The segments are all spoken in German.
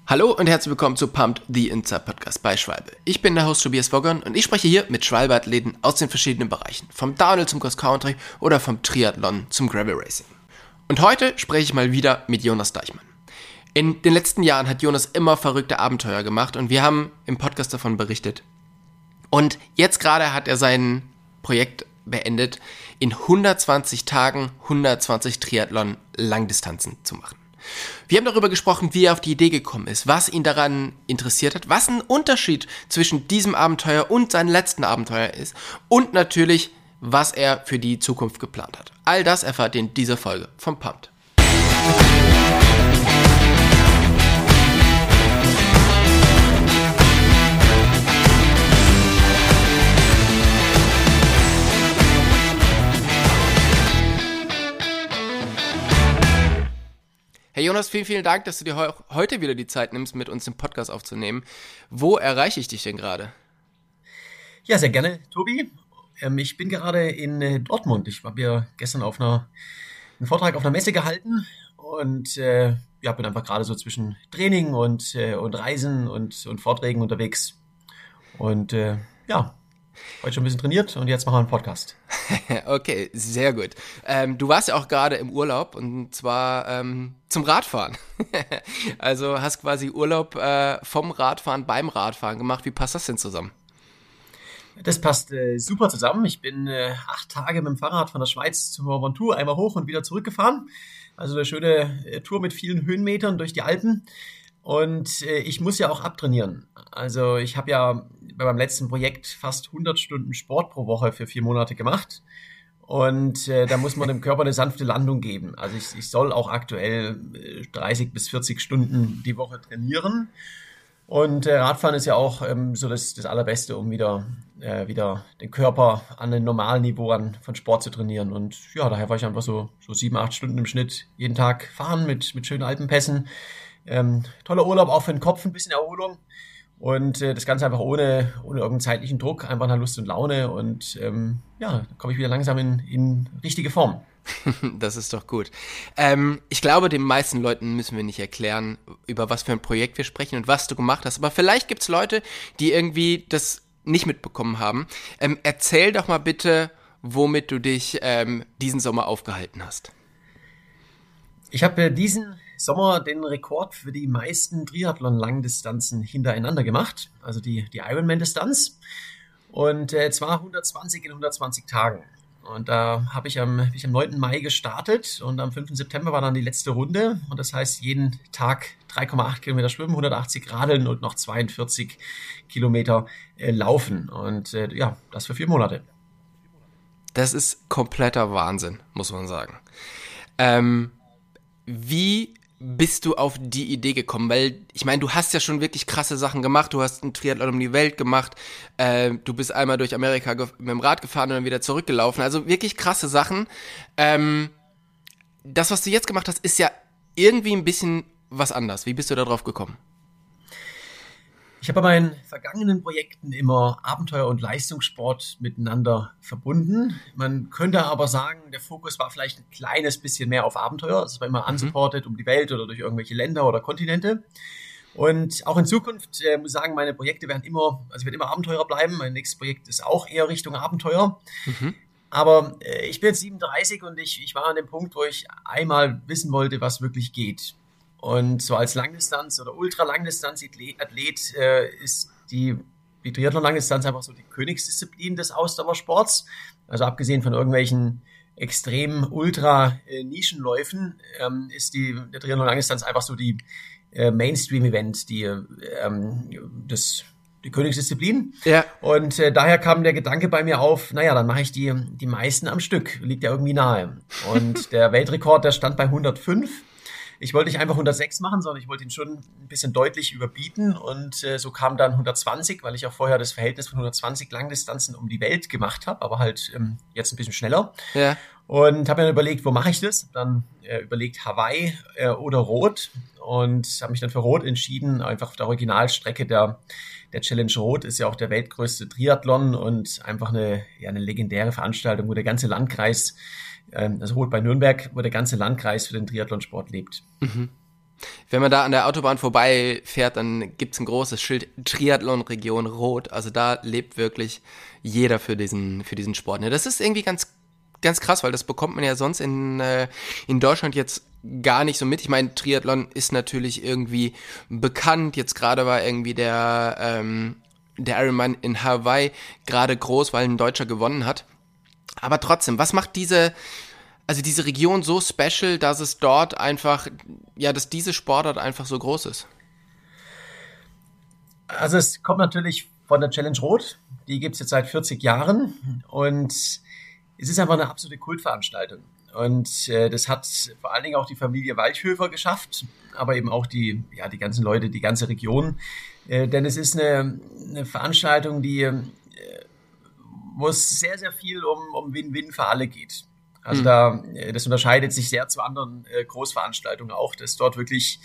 Hallo und herzlich willkommen zu Pumped, the Inside Podcast bei Schwalbe. Ich bin der Host Tobias Woggern und ich spreche hier mit Schwalbe-Athleten aus den verschiedenen Bereichen. Vom Downhill zum Cross Country oder vom Triathlon zum Gravel Racing. Und heute spreche ich mal wieder mit Jonas Deichmann. In den letzten Jahren hat Jonas immer verrückte Abenteuer gemacht und wir haben im Podcast davon berichtet. Und jetzt gerade hat er sein Projekt beendet, in 120 Tagen 120 Triathlon-Langdistanzen zu machen. Wir haben darüber gesprochen, wie er auf die Idee gekommen ist, was ihn daran interessiert hat, was ein Unterschied zwischen diesem Abenteuer und seinem letzten Abenteuer ist und natürlich, was er für die Zukunft geplant hat. All das erfahrt ihr in dieser Folge von Pumped. Hey Jonas, vielen, vielen Dank, dass du dir heute wieder die Zeit nimmst, mit uns den Podcast aufzunehmen. Wo erreiche ich dich denn gerade? Ja, sehr gerne, Tobi. Ich bin gerade in Dortmund. Ich habe ja gestern einen Vortrag auf einer Messe gehalten und bin einfach gerade so zwischen Training und Reisen und Vorträgen unterwegs. Und heute schon ein bisschen trainiert und jetzt machen wir einen Podcast. Okay, sehr gut. Du warst ja auch gerade im Urlaub und zwar zum Radfahren. Also hast quasi Urlaub vom Radfahren beim Radfahren gemacht. Wie passt das denn zusammen? Das passt super zusammen. Ich bin 8 Tage mit dem Fahrrad von der Schweiz zum Mont Ventoux einmal hoch und wieder zurückgefahren. Also eine schöne Tour mit vielen Höhenmetern durch die Alpen. Und ich muss ja auch abtrainieren. Also ich habe ja bei meinem letzten Projekt fast 100 Stunden Sport pro Woche für 4 Monate gemacht. Und da muss man dem Körper eine sanfte Landung geben. Also ich soll auch aktuell 30 bis 40 Stunden die Woche trainieren. Und Radfahren ist ja auch so das Allerbeste, um wieder den Körper an ein normalen Niveau von Sport zu trainieren. Und ja, daher war ich einfach so 7, 8 Stunden im Schnitt jeden Tag fahren mit schönen Alpenpässen. Toller Urlaub, auch für den Kopf, ein bisschen Erholung und das Ganze einfach ohne irgendeinen zeitlichen Druck, einfach nach Lust und Laune und da komme ich wieder langsam in richtige Form. Das ist doch gut. Ich glaube, den meisten Leuten müssen wir nicht erklären, über was für ein Projekt wir sprechen und was du gemacht hast, aber vielleicht gibt es Leute, die irgendwie das nicht mitbekommen haben. Erzähl doch mal bitte, womit du dich diesen Sommer aufgehalten hast. Ich habe diesen Sommer den Rekord für die meisten Triathlon-Langdistanzen hintereinander gemacht, also die Ironman-Distanz und zwar 120 in 120 Tagen. Und da bin ich am 9. Mai gestartet und am 5. September war dann die letzte Runde und das heißt jeden Tag 3,8 Kilometer schwimmen, 180 radeln und noch 42 Kilometer laufen und das für 4 Monate. Das ist kompletter Wahnsinn, muss man sagen. Wie bist du auf die Idee gekommen? Weil, ich meine, du hast ja schon wirklich krasse Sachen gemacht. Du hast einen Triathlon um die Welt gemacht. Du bist einmal durch Amerika mit dem Rad gefahren und dann wieder zurückgelaufen. Also wirklich krasse Sachen. Das, was du jetzt gemacht hast, ist ja irgendwie ein bisschen was anders. Wie bist du da drauf gekommen? Ich habe bei meinen vergangenen Projekten immer Abenteuer und Leistungssport miteinander verbunden. Man könnte aber sagen, der Fokus war vielleicht ein kleines bisschen mehr auf Abenteuer. Es war immer unsupported um die Welt oder durch irgendwelche Länder oder Kontinente. Und auch in Zukunft muss ich sagen, meine Projekte werden ich werde immer Abenteurer bleiben. Mein nächstes Projekt ist auch eher Richtung Abenteuer. Aber ich bin jetzt 37 und ich war an dem Punkt, wo ich einmal wissen wollte, was wirklich geht. Und so als Langdistanz- oder Ultralangdistanz-Athlet ist die Triathlon-Langdistanz einfach so die Königsdisziplin des Ausdauersports. Also abgesehen von irgendwelchen extremen Ultra-Nischenläufen ist der Triathlon-Langdistanz einfach so die Mainstream-Event, die Königsdisziplin. Ja. Und daher kam der Gedanke bei mir auf, dann mache ich die meisten am Stück, liegt ja irgendwie nahe. Und der Weltrekord, der stand bei 105. Ich wollte nicht einfach 106 machen, sondern ich wollte ihn schon ein bisschen deutlich überbieten und so kam dann 120, weil ich auch vorher das Verhältnis von 120 Langdistanzen um die Welt gemacht habe, aber halt jetzt ein bisschen schneller. Ja. Und habe mir dann überlegt, wo mache ich das? Dann überlegt Hawaii oder Rot und habe mich dann für Rot entschieden, einfach auf der Originalstrecke der Challenge Rot ist ja auch der weltgrößte Triathlon und einfach eine legendäre Veranstaltung, wo der ganze Landkreis also Rot bei Nürnberg, wo der ganze Landkreis für den Triathlonsport lebt. Mhm. Wenn man da an der Autobahn vorbeifährt, dann gibt's ein großes Schild Triathlon-Region Rot. Also da lebt wirklich jeder für diesen Sport. Ne? Das ist irgendwie ganz, ganz krass, weil das bekommt man ja sonst in Deutschland jetzt gar nicht so mit. Ich meine, Triathlon ist natürlich irgendwie bekannt. Jetzt gerade war irgendwie der Ironman in Hawaii gerade groß, weil ein Deutscher gewonnen hat. Aber trotzdem, was macht diese Region so special, dass es dort einfach, ja, dass diese Sportart einfach so groß ist? Also es kommt natürlich von der Challenge Rot. Die gibt es jetzt seit 40 Jahren und es ist einfach eine absolute Kultveranstaltung. Und das hat vor allen Dingen auch die Familie Walchhöfer geschafft, aber eben auch die ganzen Leute, die ganze Region. Denn es ist eine Veranstaltung, wo es sehr, sehr viel um Win-Win für alle geht. Also das unterscheidet sich sehr zu anderen Großveranstaltungen auch, dass dort wirklich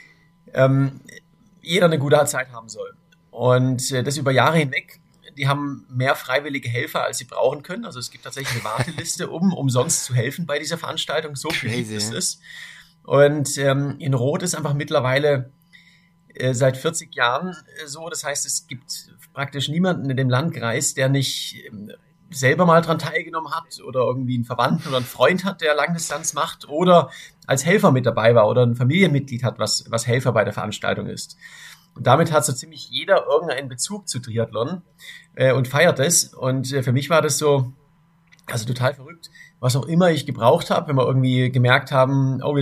jeder eine gute Zeit haben soll. Und das über Jahre hinweg. Die haben mehr freiwillige Helfer, als sie brauchen können. Also es gibt tatsächlich eine Warteliste, um umsonst zu helfen bei dieser Veranstaltung. So viel gibt es. Und in Rot ist einfach mittlerweile seit 40 Jahren so. Das heißt, es gibt praktisch niemanden in dem Landkreis, der nicht selber mal dran teilgenommen hat oder irgendwie einen Verwandten oder einen Freund hat, der Langdistanz macht oder als Helfer mit dabei war oder ein Familienmitglied hat, was Helfer bei der Veranstaltung ist. Und damit hat so ziemlich jeder irgendeinen Bezug zu Triathlon und feiert es. Und für mich war das so, also total verrückt, was auch immer ich gebraucht habe, wenn wir irgendwie gemerkt haben, oh,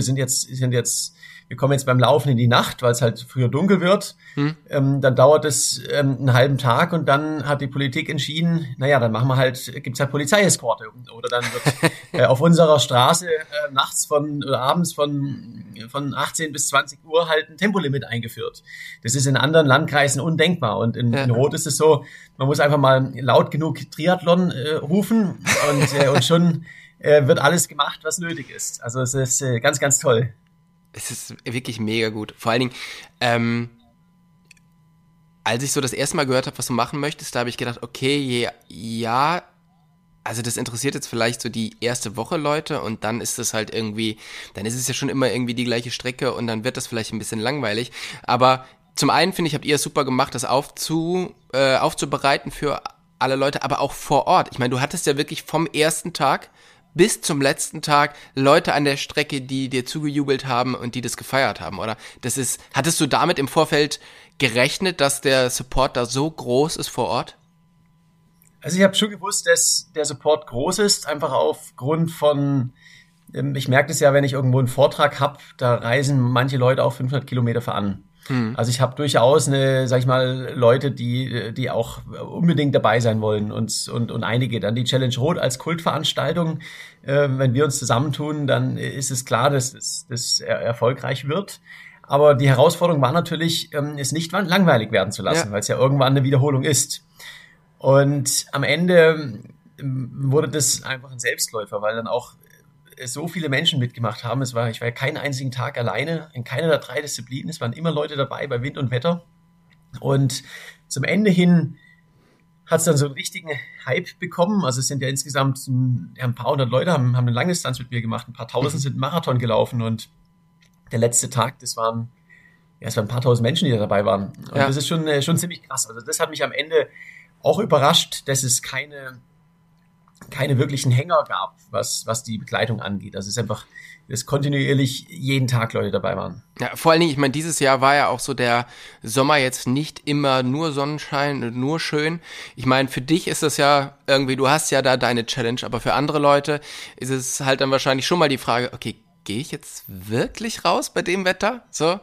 wir kommen jetzt beim Laufen in die Nacht, weil es halt früher dunkel wird. Dann dauert es einen halben Tag und dann hat die Politik entschieden, naja, dann gibt's halt Polizeieskorte. Oder dann wird auf unserer Straße nachts oder abends von 18 bis 20 Uhr halt ein Tempolimit eingeführt. Das ist in anderen Landkreisen undenkbar. Und in Rot ist es so, man muss einfach mal laut genug Triathlon rufen und schon wird alles gemacht, was nötig ist. Also es ist ganz, ganz toll. Es ist wirklich mega gut. Vor allen Dingen, als ich so das erste Mal gehört habe, was du machen möchtest, da habe ich gedacht, okay, ja, also das interessiert jetzt vielleicht so die erste Woche Leute und dann ist es halt irgendwie, dann ist es ja schon immer irgendwie die gleiche Strecke und dann wird das vielleicht ein bisschen langweilig. Aber zum einen finde ich, habt ihr es super gemacht, das aufzubereiten für alle Leute, aber auch vor Ort. Ich meine, du hattest ja wirklich vom ersten Tag bis zum letzten Tag Leute an der Strecke, die dir zugejubelt haben und die das gefeiert haben, oder? Hattest du damit im Vorfeld gerechnet, dass der Support da so groß ist vor Ort? Also ich habe schon gewusst, dass der Support groß ist, einfach aufgrund von, ich merke das ja, wenn ich irgendwo einen Vortrag habe, da reisen manche Leute auch 500 Kilometer für an. Also ich habe durchaus Leute, die auch unbedingt dabei sein wollen und einige. Dann die Challenge Rot als Kultveranstaltung. Wenn wir uns zusammentun, dann ist es klar, dass das erfolgreich wird. Aber die Herausforderung war natürlich, es nicht langweilig werden zu lassen, weil es ja irgendwann eine Wiederholung ist. Und am Ende wurde das einfach ein Selbstläufer, weil dann auch so viele Menschen mitgemacht haben. Ich war ja keinen einzigen Tag alleine, in keiner der 3 Disziplinen. Es waren immer Leute dabei bei Wind und Wetter. Und zum Ende hin hat es dann so einen richtigen Hype bekommen. Also es sind ja insgesamt ein paar hundert Leute, haben eine Langdistanz mit mir gemacht. Ein paar tausend sind einen Marathon gelaufen. Und der letzte Tag, es waren ein paar tausend Menschen, die da dabei waren. Und das ist schon ziemlich krass. Also das hat mich am Ende auch überrascht, dass es keine wirklichen Hänger gab, was die Begleitung angeht. Also es ist einfach, dass kontinuierlich jeden Tag Leute dabei waren. Ja, vor allen Dingen, ich meine, dieses Jahr war ja auch so der Sommer jetzt nicht immer nur Sonnenschein und nur schön. Ich meine, für dich ist das ja irgendwie, du hast ja da deine Challenge, aber für andere Leute ist es halt dann wahrscheinlich schon mal die Frage, okay, gehe ich jetzt wirklich raus bei dem Wetter? So,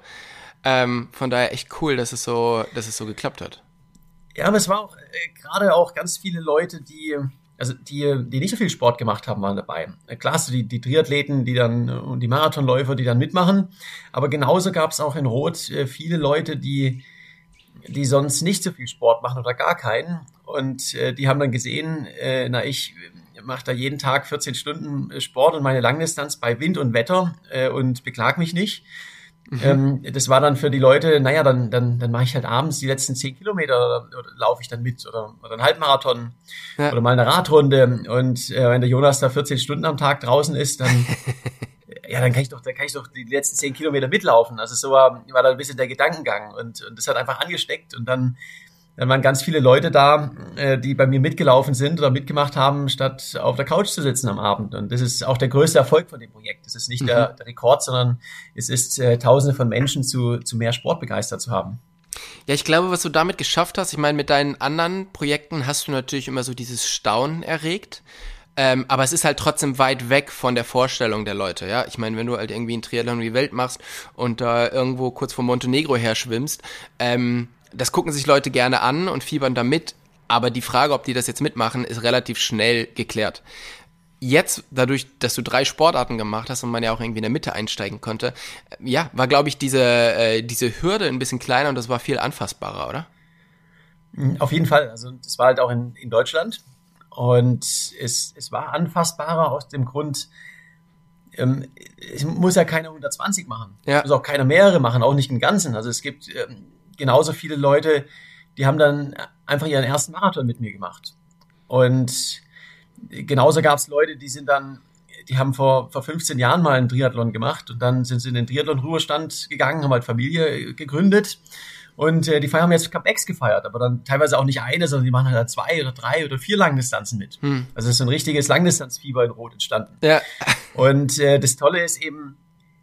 von daher echt cool, dass es so geklappt hat. Ja, aber es war auch gerade auch ganz viele Leute, die nicht so viel Sport gemacht haben, waren dabei. Klar hast du die Triathleten, und die Marathonläufer, die dann mitmachen. Aber genauso gab es auch in Rot viele Leute, die sonst nicht so viel Sport machen oder gar keinen. Und die haben dann gesehen, ich mache da jeden Tag 14 Stunden Sport und meine Langdistanz bei Wind und Wetter und beklag mich nicht. Das war dann für die Leute, dann mache ich halt abends die letzten 10 Kilometer oder laufe ich dann mit oder einen Halbmarathon oder mal eine Radrunde. Und wenn der Jonas da 14 Stunden am Tag draußen ist, dann ja, dann kann ich doch die letzten 10 Kilometer mitlaufen. Also so war da ein bisschen der Gedankengang und das hat einfach angesteckt und dann waren ganz viele Leute da, die bei mir mitgelaufen sind oder mitgemacht haben, statt auf der Couch zu sitzen am Abend. Und das ist auch der größte Erfolg von dem Projekt. Das ist nicht der Rekord, sondern es ist, Tausende von Menschen zu mehr Sport begeistert zu haben. Ja, ich glaube, was du damit geschafft hast, ich meine, mit deinen anderen Projekten hast du natürlich immer so dieses Staunen erregt. Aber es ist halt trotzdem weit weg von der Vorstellung der Leute, ja. Ich meine, wenn du halt irgendwie einen Triathlon um die Welt machst und da irgendwo kurz vor Montenegro her schwimmst, das gucken sich Leute gerne an und fiebern da mit, aber die Frage, ob die das jetzt mitmachen, ist relativ schnell geklärt. Jetzt, dadurch, dass du 3 Sportarten gemacht hast und man ja auch irgendwie in der Mitte einsteigen konnte, ja, war, glaube ich, diese Hürde ein bisschen kleiner und das war viel anfassbarer, oder? Auf jeden Fall. Also das war halt auch in Deutschland und es war anfassbarer aus dem Grund, es muss ja keiner 120 machen. Ja. Es muss auch keiner mehrere machen, auch nicht den ganzen. Also es gibt genauso viele Leute, die haben dann einfach ihren ersten Marathon mit mir gemacht. Und genauso gab es Leute, die haben vor 15 Jahren mal einen Triathlon gemacht und dann sind sie in den Triathlon-Ruhestand gegangen, haben halt Familie gegründet und die haben jetzt Comebacks gefeiert, aber dann teilweise auch nicht eine, sondern die machen halt 2 oder 3 oder 4 Langdistanzen mit. Also es ist so ein richtiges Langdistanzfieber in Rot entstanden. Ja. Und das Tolle ist eben,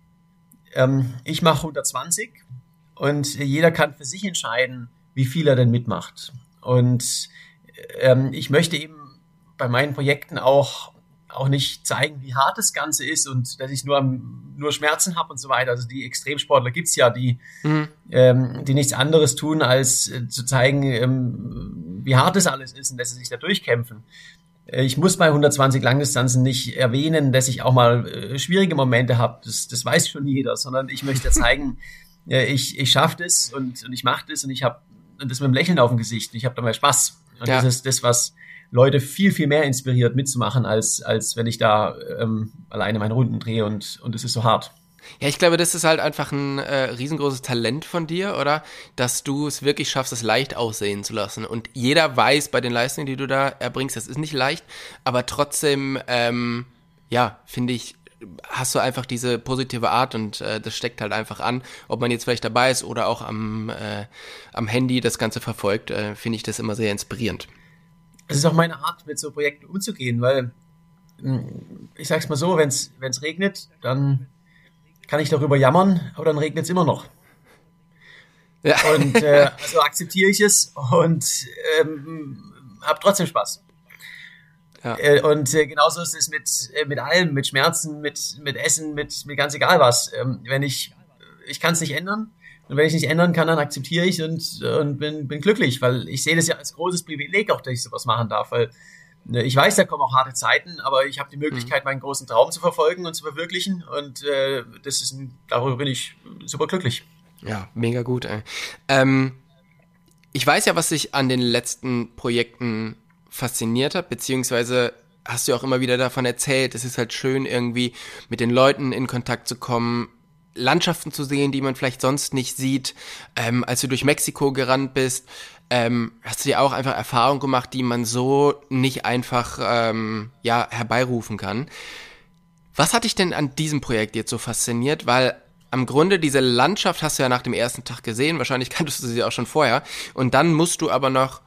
ich mache 120 und jeder kann für sich entscheiden, wie viel er denn mitmacht. Und ich möchte eben bei meinen Projekten auch nicht zeigen, wie hart das Ganze ist und dass ich nur Schmerzen habe und so weiter. Also die Extremsportler gibt's ja, die nichts anderes tun, als zu zeigen, wie hart das alles ist und dass sie sich da durchkämpfen. Ich muss bei 120 Langdistanzen nicht erwähnen, dass ich auch mal schwierige Momente habe. Das weiß schon jeder, sondern ich möchte zeigen, ich schaffe das und ich mache das und ich habe das mit einem Lächeln auf dem Gesicht. Ich habe dabei Spaß. Und das ist das, was Leute viel, viel mehr inspiriert mitzumachen, als wenn ich da alleine meine Runden drehe und es ist so hart. Ja, ich glaube, das ist halt einfach ein riesengroßes Talent von dir, oder? Dass du es wirklich schaffst, es leicht aussehen zu lassen. Und jeder weiß bei den Leistungen, die du da erbringst, das ist nicht leicht, aber trotzdem, ja, finde ich, hast du einfach diese positive Art und das steckt halt einfach an. Ob man jetzt vielleicht dabei ist oder auch am Handy das Ganze verfolgt, finde ich das immer sehr inspirierend. Es ist auch meine Art, mit so Projekten umzugehen, weil ich sag's mal so, wenn's regnet, dann kann ich darüber jammern, aber dann regnet es immer noch. Ja. Und also akzeptiere ich es und habe trotzdem Spaß. Ja. Und genauso ist es mit allem, mit Schmerzen, mit Essen, mit ganz egal was. Wenn ich kann es nicht ändern. Und wenn ich nicht ändern kann, dann akzeptiere ich und bin glücklich, weil ich sehe das ja als großes Privileg auch, dass ich sowas machen darf, weil ich weiß, da kommen auch harte Zeiten, aber ich habe die Möglichkeit, meinen großen Traum zu verfolgen und zu verwirklichen und darüber bin ich super glücklich. Ja, mega gut, ey. Ich weiß ja, was dich an den letzten Projekten fasziniert hat, beziehungsweise hast du auch immer wieder davon erzählt, es ist halt schön, irgendwie mit den Leuten in Kontakt zu kommen, Landschaften zu sehen, die man vielleicht sonst nicht sieht. Als du durch Mexiko gerannt bist, hast du dir auch einfach Erfahrungen gemacht, die man so nicht einfach herbeirufen kann. Was hat dich denn an diesem Projekt jetzt so fasziniert? Weil am Grunde diese Landschaft hast du ja nach dem ersten Tag gesehen, wahrscheinlich kanntest du sie auch schon vorher. Und dann musst du aber noch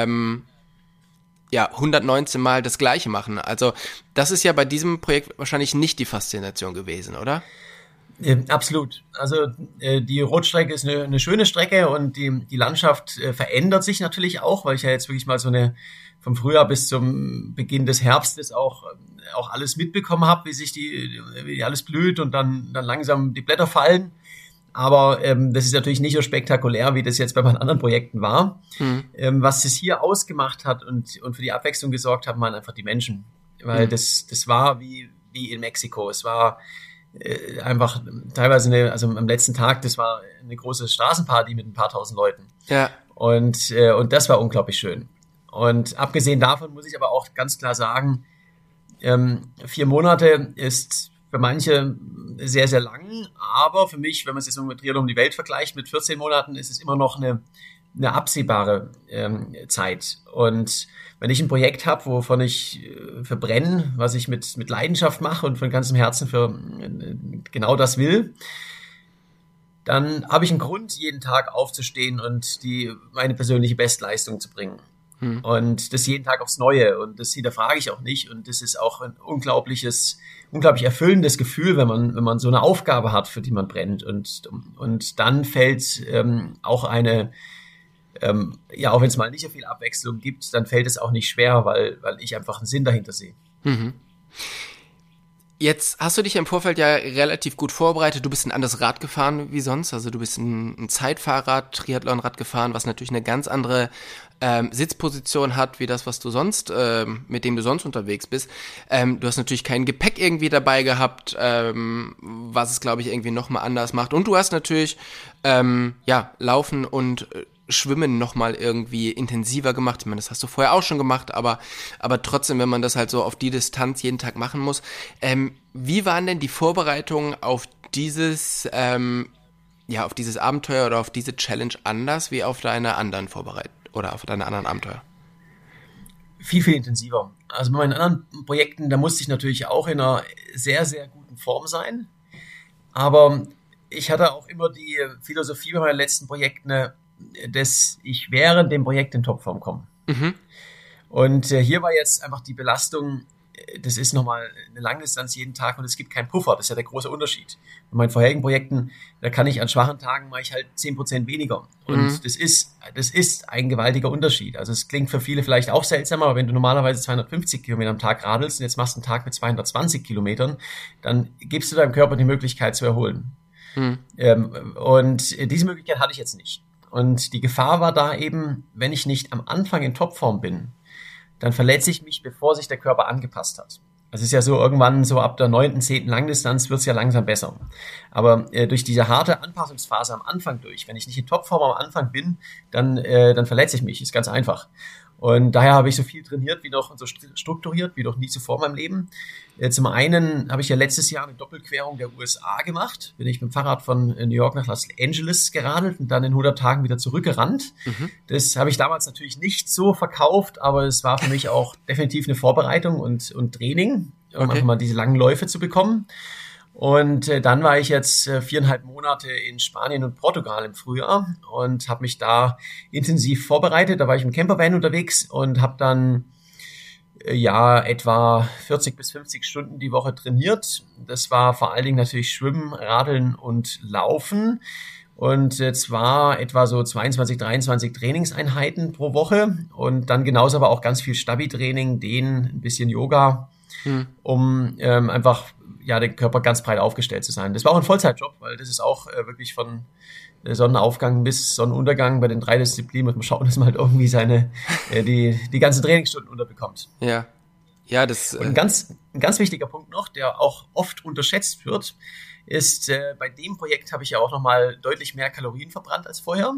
119 Mal das Gleiche machen. Also das ist ja bei diesem Projekt wahrscheinlich nicht die Faszination gewesen, oder? Absolut. Also die Rotstrecke ist eine schöne Strecke und die Landschaft verändert sich natürlich auch, weil ich ja jetzt wirklich mal vom Frühjahr bis zum Beginn des Herbstes auch alles mitbekommen habe, wie alles blüht und dann langsam die Blätter fallen. Aber das ist natürlich nicht so spektakulär, wie das jetzt bei meinen anderen Projekten war. Was es hier ausgemacht hat und für die Abwechslung gesorgt haben, waren einfach die Menschen. Weil das war wie in Mexiko. Es war einfach teilweise also am letzten Tag, das war eine große Straßenparty mit ein paar tausend Leuten. Ja. Und das war unglaublich schön. Und abgesehen davon muss ich aber auch ganz klar sagen, 4 Monate ist für manche sehr, sehr lang, aber für mich, wenn man es jetzt mit Triathlon um die Welt vergleicht, mit 14 Monaten, ist es immer noch eine eine absehbare Zeit. Und wenn ich ein Projekt habe, wovon ich verbrenne, was ich mit Leidenschaft mache und von ganzem Herzen für genau das will, dann habe ich einen Grund, jeden Tag aufzustehen und meine persönliche Bestleistung zu bringen. Und das jeden Tag aufs Neue. Und das hinterfrage ich auch nicht. Und das ist auch ein unglaublich erfüllendes Gefühl, wenn man so eine Aufgabe hat, für die man brennt. Und dann fällt auch auch wenn es mal nicht so viel Abwechslung gibt, dann fällt es auch nicht schwer, weil ich einfach einen Sinn dahinter sehe. Mhm. Jetzt hast du dich im Vorfeld ja relativ gut vorbereitet. Du bist ein anderes Rad gefahren wie sonst. Also du bist ein Zeitfahrrad, Triathlonrad gefahren, was natürlich eine ganz andere Sitzposition hat, wie das, was du sonst, mit dem du sonst unterwegs bist. Du hast natürlich kein Gepäck irgendwie dabei gehabt, was es, glaube ich, irgendwie nochmal anders macht. Und du hast natürlich, Laufen und Schwimmen nochmal irgendwie intensiver gemacht. Ich meine, das hast du vorher auch schon gemacht, aber trotzdem, wenn man das halt so auf die Distanz jeden Tag machen muss. Wie waren denn die Vorbereitungen auf dieses Abenteuer oder auf diese Challenge anders wie auf deine anderen Vorbereitungen oder auf deine anderen Abenteuer? Viel, viel intensiver. Also bei meinen anderen Projekten, da musste ich natürlich auch in einer sehr, sehr guten Form sein. Aber ich hatte auch immer die Philosophie bei meinen letzten Projekten, dass ich während dem Projekt in Topform komme. Mhm. Und hier war jetzt einfach die Belastung, das ist nochmal eine Langdistanz jeden Tag und es gibt keinen Puffer. Das ist ja der große Unterschied. Bei meinen vorherigen Projekten, da kann ich an schwachen Tagen mache ich halt 10% weniger. Und das ist ein gewaltiger Unterschied. Also es klingt für viele vielleicht auch seltsam, aber wenn du normalerweise 250 Kilometer am Tag radelst und jetzt machst du einen Tag mit 220 Kilometern, dann gibst du deinem Körper die Möglichkeit zu erholen. Und diese Möglichkeit hatte ich jetzt nicht. Und die Gefahr war da eben, wenn ich nicht am Anfang in Topform bin, dann verletze ich mich, bevor sich der Körper angepasst hat. Also es ist ja so, irgendwann so ab der 9., 10. Langdistanz wird es ja langsam besser. Aber durch diese harte Anpassungsphase am Anfang wenn ich nicht in Topform am Anfang bin, dann verletze ich mich. Ist ganz einfach. Und daher habe ich so viel trainiert wie noch und so strukturiert wie noch nie zuvor in meinem Leben. Zum einen habe ich ja letztes Jahr eine Doppelquerung der USA gemacht. Bin ich mit dem Fahrrad von New York nach Los Angeles geradelt und dann in 100 Tagen wieder zurückgerannt. Das habe ich damals natürlich nicht so verkauft, aber es war für mich auch definitiv eine Vorbereitung und Training, um einfach mal diese langen Läufe zu bekommen. Und dann war ich jetzt 4,5 Monate in Spanien und Portugal im Frühjahr und habe mich da intensiv vorbereitet. Da war ich im Campervan unterwegs und habe dann etwa 40 bis 50 Stunden die Woche trainiert. Das war vor allen Dingen natürlich Schwimmen, Radeln und Laufen. Und zwar etwa so 22, 23 Trainingseinheiten pro Woche und dann genauso aber auch ganz viel Stabi-Training, Dehnen, ein bisschen Yoga, um einfach den Körper ganz breit aufgestellt zu sein. Das war auch ein Vollzeitjob, weil das ist auch wirklich von Sonnenaufgang bis Sonnenuntergang bei den 3 Disziplinen muss man schauen, dass man halt irgendwie die ganzen Trainingsstunden unterbekommt. Ja. Ja, das. Und ein ganz wichtiger Punkt noch, der auch oft unterschätzt wird, ist, bei dem Projekt habe ich ja auch nochmal deutlich mehr Kalorien verbrannt als vorher.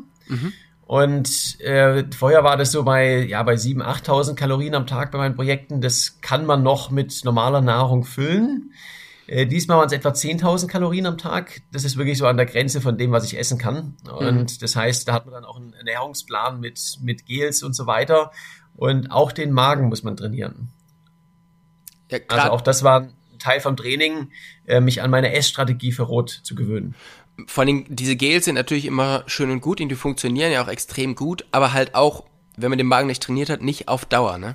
Und vorher war das so bei 7.000, 8.000 Kalorien am Tag bei meinen Projekten. Das kann man noch mit normaler Nahrung füllen. Diesmal waren es etwa 10.000 Kalorien am Tag. Das ist wirklich so an der Grenze von dem, was ich essen kann. Und das heißt, da hat man dann auch einen Ernährungsplan mit Gels und so weiter. Und auch den Magen muss man trainieren. Ja, also auch das war ein Teil vom Training, mich an meine Essstrategie für Rot zu gewöhnen. Vor allem, diese Gels sind natürlich immer schön und gut und die funktionieren ja auch extrem gut, aber halt auch, wenn man den Magen nicht trainiert hat, nicht auf Dauer, ne?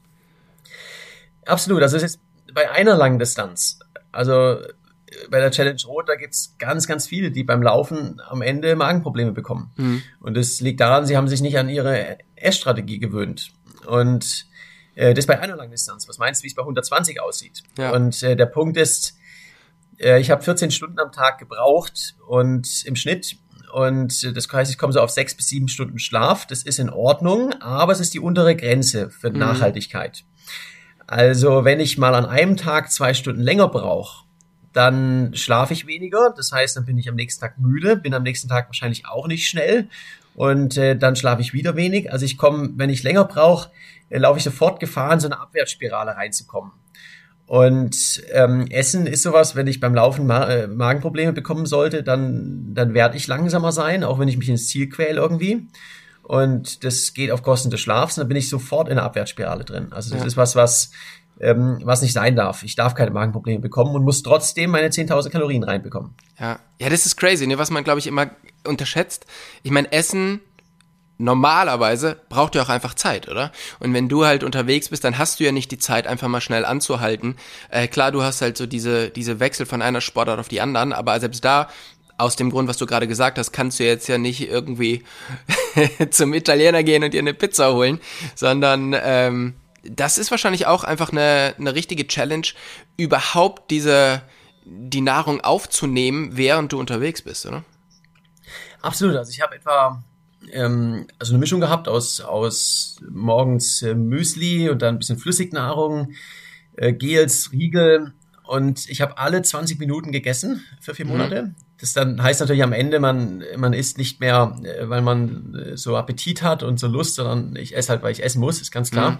Absolut, also es ist bei einer langen Distanz, also bei der Challenge Rot, da gibt's ganz, ganz viele, die beim Laufen am Ende Magenprobleme bekommen. Und das liegt daran, sie haben sich nicht an ihre Essstrategie gewöhnt. Und das bei einer langen Distanz. Was meinst du, wie es bei 120 aussieht? Ja. Und der Punkt ist, ich habe 14 Stunden am Tag gebraucht und im Schnitt. Und das heißt, ich komme so auf 6 bis 7 Stunden Schlaf. Das ist in Ordnung, aber es ist die untere Grenze für Nachhaltigkeit. Also wenn ich mal an einem Tag 2 Stunden länger brauche, dann schlafe ich weniger. Das heißt, dann bin ich am nächsten Tag müde, bin am nächsten Tag wahrscheinlich auch nicht schnell. Und dann schlafe ich wieder wenig. Also ich komme, wenn ich länger brauche, laufe ich sofort Gefahr, in so eine Abwärtsspirale reinzukommen. Und Essen ist sowas, wenn ich beim Laufen Magenprobleme bekommen sollte, dann werde ich langsamer sein, auch wenn ich mich ins Ziel quäle irgendwie. und das geht auf Kosten des Schlafs, und dann bin ich sofort in einer Abwärtsspirale drin. Also das ist was nicht sein darf. Ich darf keine Magenprobleme bekommen und muss trotzdem meine 10.000 Kalorien reinbekommen. Ja, das ist crazy, ne? Was man, glaube ich, immer unterschätzt. Ich meine, Essen normalerweise braucht ja auch einfach Zeit, oder? Und wenn du halt unterwegs bist, dann hast du ja nicht die Zeit, einfach mal schnell anzuhalten. Klar, du hast halt so diese Wechsel von einer Sportart auf die anderen, aber selbst da, aus dem Grund, was du gerade gesagt hast, kannst du jetzt ja nicht irgendwie zum Italiener gehen und dir eine Pizza holen, sondern das ist wahrscheinlich auch einfach eine richtige Challenge, überhaupt die Nahrung aufzunehmen, während du unterwegs bist, oder? Absolut. Also ich habe etwa also eine Mischung gehabt aus morgens Müsli und dann ein bisschen Flüssignahrung, Gels, Riegel, und ich habe alle 20 Minuten gegessen für 4 Monate. Das dann heißt natürlich am Ende, man isst nicht mehr, weil man so Appetit hat und so Lust, sondern ich esse halt, weil ich essen muss, ist ganz klar.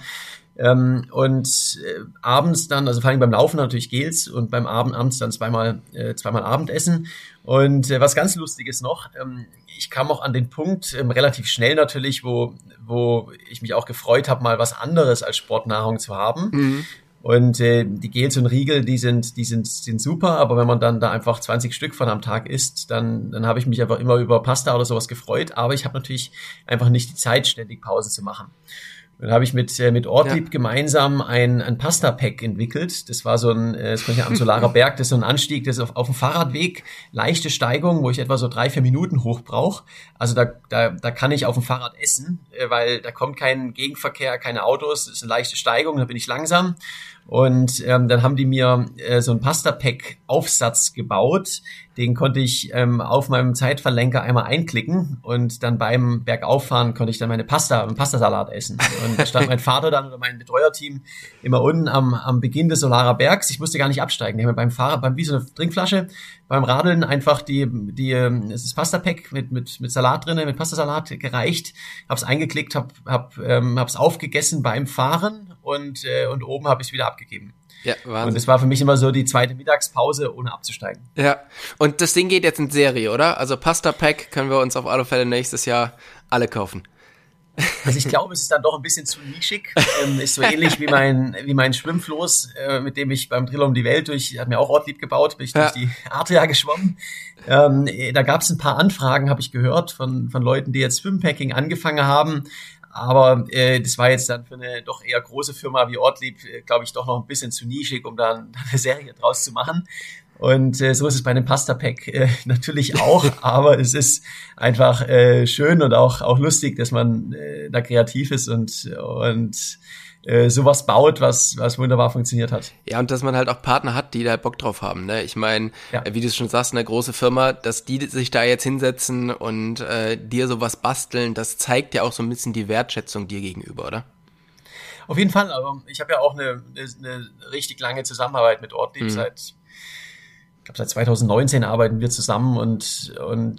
Und abends dann, also vor allem beim Laufen natürlich Gels, und beim abends dann zweimal Abendessen. Und was ganz Lustiges noch, ich kam auch an den Punkt, relativ schnell natürlich, wo ich mich auch gefreut habe, mal was anderes als Sportnahrung zu haben. Und die Gels und Riegel, die sind super, aber wenn man dann da einfach 20 Stück von am Tag isst, dann habe ich mich einfach immer über Pasta oder sowas gefreut, aber ich habe natürlich einfach nicht die Zeit, ständig Pausen zu machen. Dann habe ich mit Ortlieb gemeinsam ein Pasta-Pack entwickelt. Das war so das kann ich am Solarer Berg, das ist so ein Anstieg, das ist auf dem Fahrradweg, leichte Steigung, wo ich etwa so 3-4 Minuten hoch brauche. Also da kann ich auf dem Fahrrad essen, weil da kommt kein Gegenverkehr, keine Autos, das ist eine leichte Steigung, da bin ich langsam. Und dann haben die mir so ein Pasta-Pack-Aufsatz gebaut. Den konnte ich auf meinem Zeitverlenker einmal einklicken, und dann beim Bergauffahren konnte ich dann meinen Pastasalat essen. Und da stand mein Vater dann oder mein Betreuerteam immer unten am Beginn des Solarer Bergs. Ich musste gar nicht absteigen. Die haben mir wie so eine Trinkflasche, beim Radeln einfach es ist Pasta-Pack mit Salat drinne, mit Pastasalat gereicht, hab's eingeklickt, hab's aufgegessen beim Fahren, und oben habe ich es wieder abgegeben. Ja, Wahnsinn. Und es war für mich immer so die zweite Mittagspause, ohne abzusteigen. Ja, und das Ding geht jetzt in Serie, oder? Also Pasta Pack können wir uns auf alle Fälle nächstes Jahr alle kaufen. Also ich glaube, es ist dann doch ein bisschen zu nischig. Ist so ähnlich wie mein Schwimmfloß, mit dem ich beim Drill um die Welt hat mir auch Ortlieb gebaut, bin ich durch die Adria geschwommen. Da gab es ein paar Anfragen, habe ich gehört, von Leuten, die jetzt Swimpacking angefangen haben. Aber das war jetzt dann für eine doch eher große Firma wie Ortlieb, glaube ich, doch noch ein bisschen zu nischig, um da eine Serie draus zu machen. Und so ist es bei einem Pasta-Pack natürlich auch, aber es ist einfach schön und auch lustig, dass man da kreativ ist und sowas baut, was wunderbar funktioniert hat. Ja, und dass man halt auch Partner hat, die da Bock drauf haben, ne? Ich meine, wie du es schon sagst, eine große Firma, dass die sich da jetzt hinsetzen und dir sowas basteln, das zeigt ja auch so ein bisschen die Wertschätzung dir gegenüber, oder? Auf jeden Fall, aber ich habe ja auch eine richtig lange Zusammenarbeit mit Ortlieb. Seit 2019 arbeiten wir zusammen, und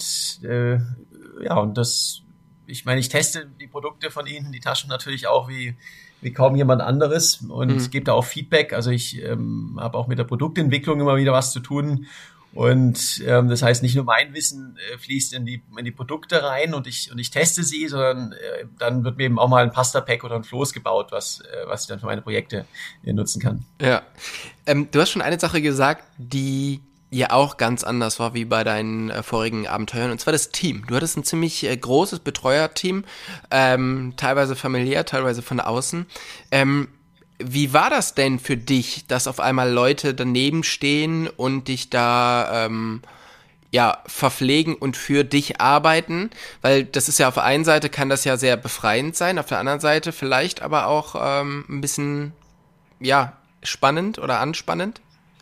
das, ich meine, ich teste die Produkte von ihnen, die Taschen natürlich auch wie kaum jemand anderes, und gebe da auch Feedback. Also ich habe auch mit der Produktentwicklung immer wieder was zu tun, und das heißt, nicht nur mein Wissen fließt in die Produkte rein, und ich teste sie, sondern dann wird mir eben auch mal ein Pasta-Pack oder ein Floß gebaut, was ich dann für meine Projekte nutzen kann. Ja, du hast schon eine Sache gesagt, die ja auch ganz anders war wie bei deinen vorigen Abenteuern, und zwar das Team. Du hattest ein ziemlich großes Betreuerteam, teilweise familiär, teilweise von außen. Wie war das denn für dich, dass auf einmal Leute daneben stehen und dich da verpflegen und für dich arbeiten? Weil das ist ja auf der einen Seite kann das ja sehr befreiend sein, auf der anderen Seite vielleicht aber auch ein bisschen spannend oder anspannend.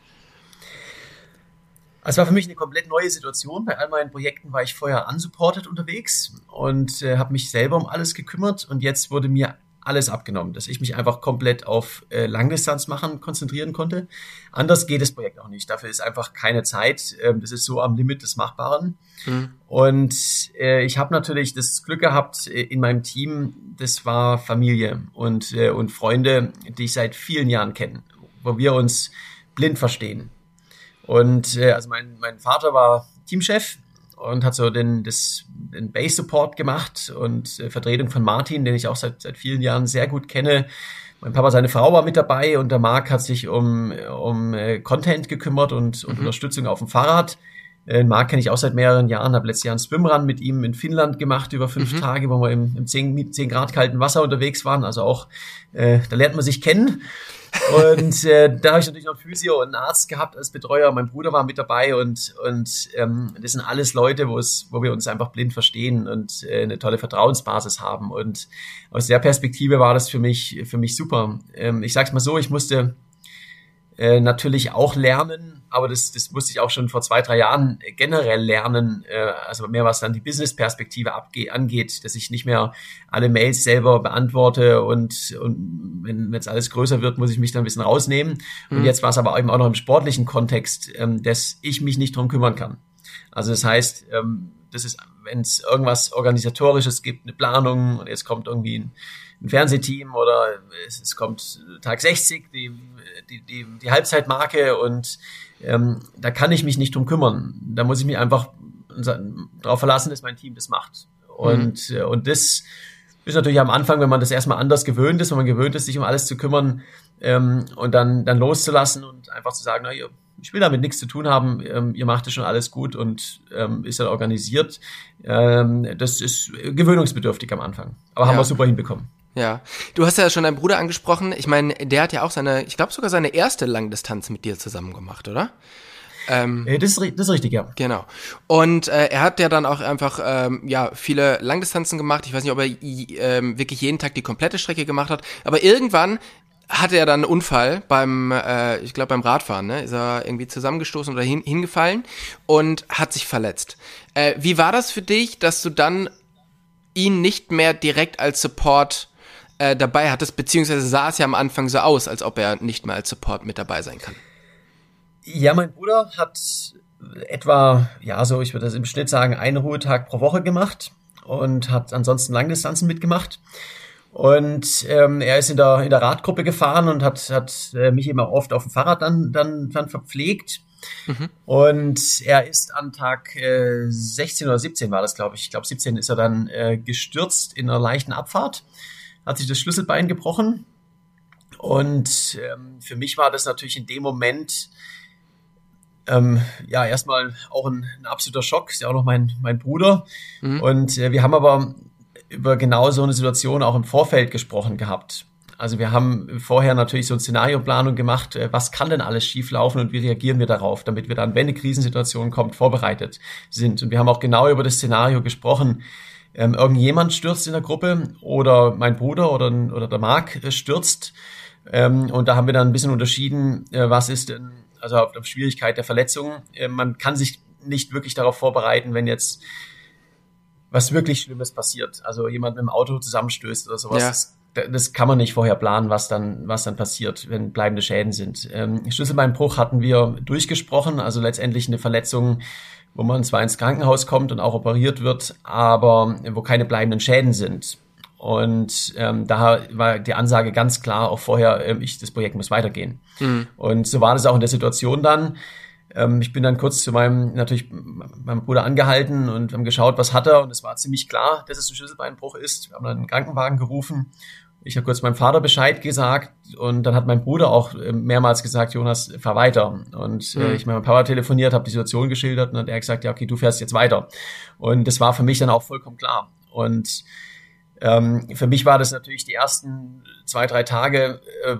Es war für mich eine komplett neue Situation. Bei all meinen Projekten war ich vorher unsupported unterwegs und habe mich selber um alles gekümmert, und jetzt wurde mir alles abgenommen, dass ich mich einfach komplett auf Langdistanz machen konzentrieren konnte. Anders geht das Projekt auch nicht. Dafür ist einfach keine Zeit. Das ist so am Limit des Machbaren. Und ich habe natürlich das Glück gehabt in meinem Team, das war Familie und Freunde, die ich seit vielen Jahren kenne, wo wir uns blind verstehen. Und also mein Vater war Teamchef, und hat so den Base-Support gemacht und Vertretung von Martin, den ich auch seit vielen Jahren sehr gut kenne. Mein Papa, seine Frau war mit dabei und der Marc hat sich um Content gekümmert und Unterstützung auf dem Fahrrad. Den Marc kenne ich auch seit mehreren Jahren, habe letztes Jahr einen Swimrun mit ihm in Finnland gemacht über 5 Tage, wo wir im 10 Grad kalten Wasser unterwegs waren. Also auch, da lernt man sich kennen. Und da habe ich natürlich noch einen Physio und einen Arzt gehabt als Betreuer. Mein Bruder war mit dabei und das sind alles Leute, wo wir uns einfach blind verstehen und eine tolle Vertrauensbasis haben. Und aus der Perspektive war das für mich super. Ich sag's mal so, ich musste natürlich auch lernen, aber das musste ich auch schon vor 2-3 Jahren generell lernen, also mehr was dann die Business-Perspektive angeht, dass ich nicht mehr alle Mails selber beantworte und wenn jetzt alles größer wird, muss ich mich dann ein bisschen rausnehmen. Und jetzt war es aber eben auch noch im sportlichen Kontext, dass ich mich nicht drum kümmern kann. Also das heißt, das ist, wenn es irgendwas Organisatorisches gibt, eine Planung und jetzt kommt irgendwie ein Fernsehteam oder es kommt Tag 60, die Halbzeitmarke und da kann ich mich nicht drum kümmern. Da muss ich mich einfach darauf verlassen, dass mein Team das macht. Und das ist natürlich am Anfang, wenn man das erstmal anders gewöhnt ist, wenn man gewöhnt ist, sich um alles zu kümmern und dann loszulassen und einfach zu sagen, na, ich will damit nichts zu tun haben, ihr macht das schon alles gut und ist dann organisiert. Das ist gewöhnungsbedürftig am Anfang, aber haben wir super hinbekommen. Ja, du hast ja schon deinen Bruder angesprochen. Ich meine, der hat ja auch ich glaube sogar seine erste Langdistanz mit dir zusammen gemacht, oder? Das ist richtig, ja. Genau. Und er hat ja dann auch einfach viele Langdistanzen gemacht. Ich weiß nicht, ob er wirklich jeden Tag die komplette Strecke gemacht hat, aber irgendwann hatte er dann einen Unfall beim Radfahren, ne? Ist er irgendwie zusammengestoßen oder hingefallen und hat sich verletzt. Wie war das für dich, dass du dann ihn nicht mehr direkt als Support dabei hattest, beziehungsweise sah es ja am Anfang so aus, als ob er nicht mehr als Support mit dabei sein kann? Ja, mein Bruder hat etwa, ich würde das im Schnitt sagen, einen Ruhetag pro Woche gemacht und hat ansonsten Langdistanzen mitgemacht. Und er ist in der Radgruppe gefahren und hat mich eben auch oft auf dem Fahrrad dann verpflegt. Und er ist an Tag 16 oder 17 war das, glaube ich. Ich glaube, 17 ist er dann gestürzt in einer leichten Abfahrt, hat sich das Schlüsselbein gebrochen. Und für mich war das natürlich in dem Moment erstmal auch ein absoluter Schock. Ist ja auch noch mein Bruder. Und wir haben aber über genau so eine Situation auch im Vorfeld gesprochen gehabt. Also wir haben vorher natürlich so eine Szenarioplanung gemacht, was kann denn alles schieflaufen und wie reagieren wir darauf, damit wir dann, wenn eine Krisensituation kommt, vorbereitet sind. Und wir haben auch genau über das Szenario gesprochen. Irgendjemand stürzt in der Gruppe oder mein Bruder oder der Marc stürzt. Und da haben wir dann ein bisschen unterschieden, was ist denn, also auf die Schwierigkeit der Verletzung. Man kann sich nicht wirklich darauf vorbereiten, wenn jetzt was wirklich Schlimmes passiert. Also jemand mit dem Auto zusammenstößt oder sowas. Ja. Das kann man nicht vorher planen, was dann passiert, wenn bleibende Schäden sind. Schlüsselbeinbruch hatten wir durchgesprochen, also letztendlich eine Verletzung, wo man zwar ins Krankenhaus kommt und auch operiert wird, aber wo keine bleibenden Schäden sind. Und da war die Ansage ganz klar auch vorher, das Projekt muss weitergehen. Und so war das auch in der Situation dann. Ich bin dann kurz zu meinem Bruder angehalten und haben geschaut, was hat er. Und es war ziemlich klar, dass es ein Schlüsselbeinbruch ist. Wir haben dann einen Krankenwagen gerufen. Ich habe kurz meinem Vater Bescheid gesagt. Und dann hat mein Bruder auch mehrmals gesagt, Jonas, fahr weiter. Und ich mit meinem Papa telefoniert, habe die Situation geschildert. Und dann hat er gesagt, ja, okay, du fährst jetzt weiter. Und das war für mich dann auch vollkommen klar. Und für mich war das natürlich die ersten 2-3 Tage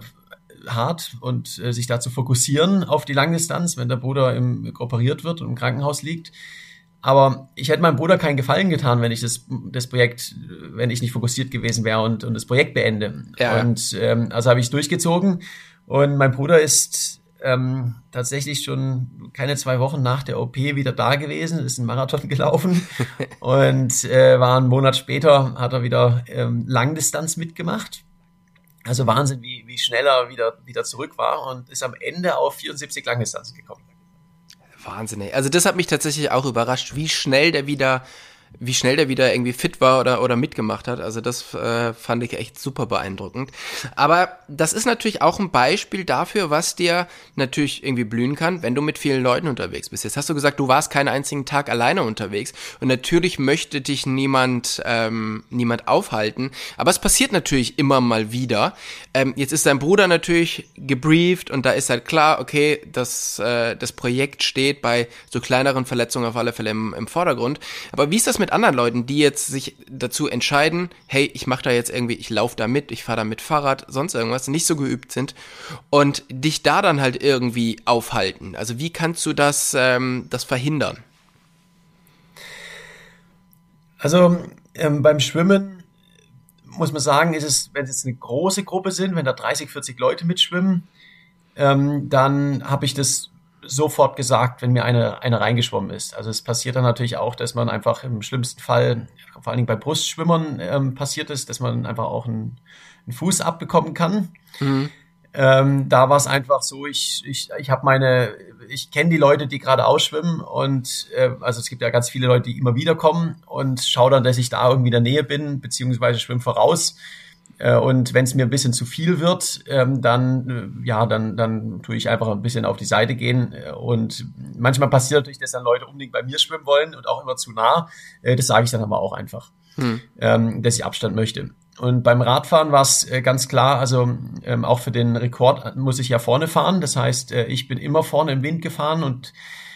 hart und sich da zu fokussieren auf die Langdistanz, wenn der Bruder operiert wird und im Krankenhaus liegt. Aber ich hätte meinem Bruder keinen Gefallen getan, wenn ich das Projekt, wenn ich nicht fokussiert gewesen wäre und das Projekt beende. Ja. Und also habe ich es durchgezogen und mein Bruder ist tatsächlich schon keine 2 Wochen nach der OP wieder da gewesen, ist einen Marathon gelaufen und war einen Monat später, hat er wieder Langdistanz mitgemacht. Also Wahnsinn, wie schnell er wieder zurück war und ist am Ende auf 74 Langdistanzen gekommen. Wahnsinn, ey. Also das hat mich tatsächlich auch überrascht, wie schnell der wieder wie schnell der wieder irgendwie fit war oder mitgemacht hat. Also das fand ich echt super beeindruckend. Aber das ist natürlich auch ein Beispiel dafür, was dir natürlich irgendwie blühen kann, wenn du mit vielen Leuten unterwegs bist. Jetzt hast du gesagt, du warst keinen einzigen Tag alleine unterwegs und natürlich möchte dich niemand aufhalten, aber es passiert natürlich immer mal wieder. Jetzt ist dein Bruder natürlich gebrieft und da ist halt klar, okay, das Projekt steht bei so kleineren Verletzungen auf alle Fälle im Vordergrund. Aber wie ist das mit anderen Leuten, die jetzt sich dazu entscheiden, hey, ich mache da jetzt irgendwie, ich laufe da mit, ich fahre da mit Fahrrad, sonst irgendwas, nicht so geübt sind und dich da dann halt irgendwie aufhalten? Also wie kannst du das verhindern? Also beim Schwimmen muss man sagen, ist es, wenn es eine große Gruppe sind, wenn da 30, 40 Leute mitschwimmen, dann habe ich das sofort gesagt, wenn mir einer reingeschwommen ist. Also es passiert dann natürlich auch, dass man einfach im schlimmsten Fall, vor allen Dingen bei Brustschwimmern passiert ist, dass man einfach auch einen Fuß abbekommen kann. Mhm. Da war es einfach so, ich kenne die Leute, die gerade ausschwimmen und also es gibt ja ganz viele Leute, die immer wieder kommen und schaue dann, dass ich da irgendwie in der Nähe bin, beziehungsweise schwimme voraus. Und wenn es mir ein bisschen zu viel wird, dann tue ich einfach ein bisschen auf die Seite gehen. Und manchmal passiert natürlich, dass dann Leute unbedingt bei mir schwimmen wollen und auch immer zu nah. Das sage ich dann aber auch einfach, dass ich Abstand möchte. Und beim Radfahren war es ganz klar, also auch für den Rekord muss ich ja vorne fahren. Das heißt, ich bin immer vorne im Wind gefahren und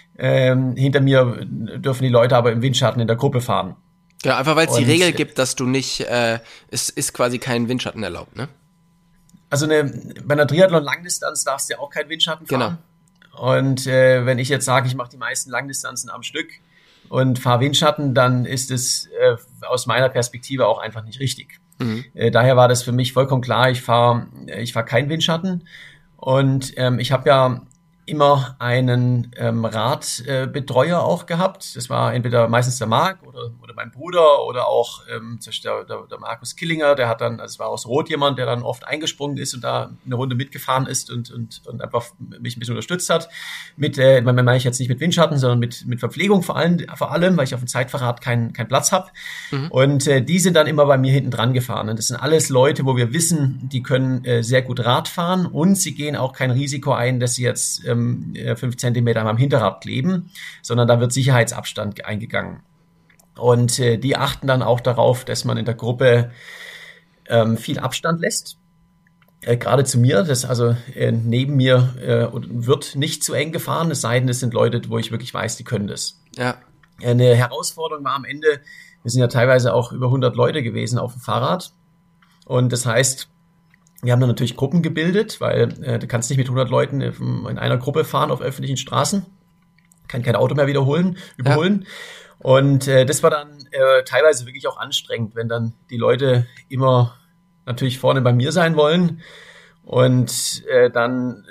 hinter mir dürfen die Leute aber im Windschatten in der Gruppe fahren. Ja, einfach weil es die Regel gibt, dass du nicht, es ist quasi kein Windschatten erlaubt, ne? Also bei einer Triathlon-Langdistanz darfst du ja auch keinen Windschatten fahren. Genau. Und wenn ich jetzt sage, ich mache die meisten Langdistanzen am Stück und fahre Windschatten, dann ist es aus meiner Perspektive auch einfach nicht richtig. Mhm. Daher war das für mich vollkommen klar, ich fahr keinen Windschatten. Und ich habe ja immer einen Radbetreuer auch gehabt. Das war entweder meistens der Marc oder mein Bruder oder auch der Markus Killinger, der hat dann, also es war aus Rot jemand, der dann oft eingesprungen ist und da eine Runde mitgefahren ist und einfach mich ein bisschen unterstützt hat. Meine ich jetzt nicht mit Windschatten, sondern mit Verpflegung vor allem, weil ich auf dem Zeitfahrrad keinen Platz habe. Mhm. Und die sind dann immer bei mir hinten dran gefahren. Und das sind alles Leute, wo wir wissen, die können sehr gut Rad fahren und sie gehen auch kein Risiko ein, dass sie jetzt 5 Zentimeter am Hinterrad kleben, sondern da wird Sicherheitsabstand eingegangen. Und die achten dann auch darauf, dass man in der Gruppe viel Abstand lässt. Gerade zu mir, neben mir wird nicht zu eng gefahren, es sei denn, es sind Leute, wo ich wirklich weiß, die können das. Ja. Eine Herausforderung war am Ende, wir sind ja teilweise auch über 100 Leute gewesen auf dem Fahrrad. Und das heißt, wir haben dann natürlich Gruppen gebildet, weil du kannst nicht mit 100 Leuten in einer Gruppe fahren auf öffentlichen Straßen. Kann kein Auto mehr überholen. Ja. Und das war dann teilweise wirklich auch anstrengend, wenn dann die Leute immer natürlich vorne bei mir sein wollen und dann,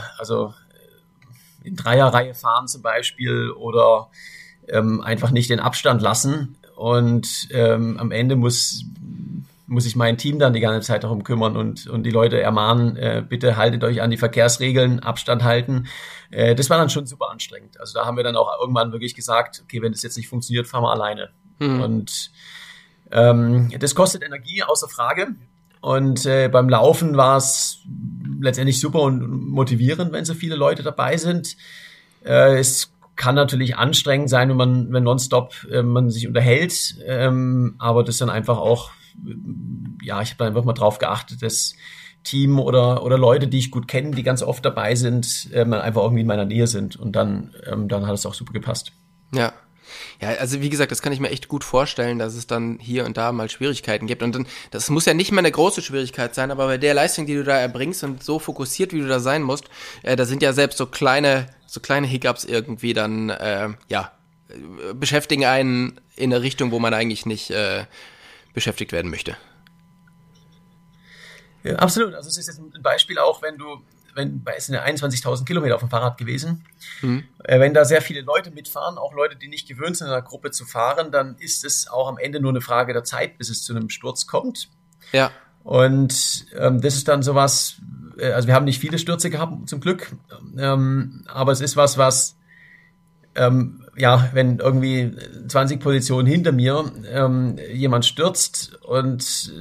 in Dreierreihe fahren zum Beispiel oder einfach nicht den Abstand lassen. Und am Ende muss ich mein Team dann die ganze Zeit darum kümmern und die Leute ermahnen, bitte haltet euch an die Verkehrsregeln, Abstand halten. Das war dann schon super anstrengend. Also da haben wir dann auch irgendwann wirklich gesagt, okay, wenn das jetzt nicht funktioniert, fahren wir alleine. Mhm. Und das kostet Energie, außer Frage. Und beim Laufen war es letztendlich super und motivierend, wenn so viele Leute dabei sind. Es kann natürlich anstrengend sein, wenn nonstop man sich unterhält, aber das dann einfach auch, ich habe da einfach mal drauf geachtet, dass Team oder Leute, die ich gut kenne, die ganz oft dabei sind, einfach irgendwie in meiner Nähe sind und dann hat es auch super gepasst. Ja. Ja, also wie gesagt, das kann ich mir echt gut vorstellen, dass es dann hier und da mal Schwierigkeiten gibt. Und dann, das muss ja nicht mal eine große Schwierigkeit sein, aber bei der Leistung, die du da erbringst und so fokussiert, wie du da sein musst, da sind ja selbst so kleine Hiccups irgendwie dann, beschäftigen einen in eine Richtung, wo man eigentlich nicht beschäftigt werden möchte. Ja, absolut. Also es ist jetzt ein Beispiel auch, es sind ja 21.000 Kilometer auf dem Fahrrad gewesen. Mhm. Wenn da sehr viele Leute mitfahren, auch Leute, die nicht gewöhnt sind, in einer Gruppe zu fahren, dann ist es auch am Ende nur eine Frage der Zeit, bis es zu einem Sturz kommt. Ja. Und das ist dann sowas, also wir haben nicht viele Stürze gehabt, zum Glück, aber es ist was wenn irgendwie 20 Positionen hinter mir jemand stürzt und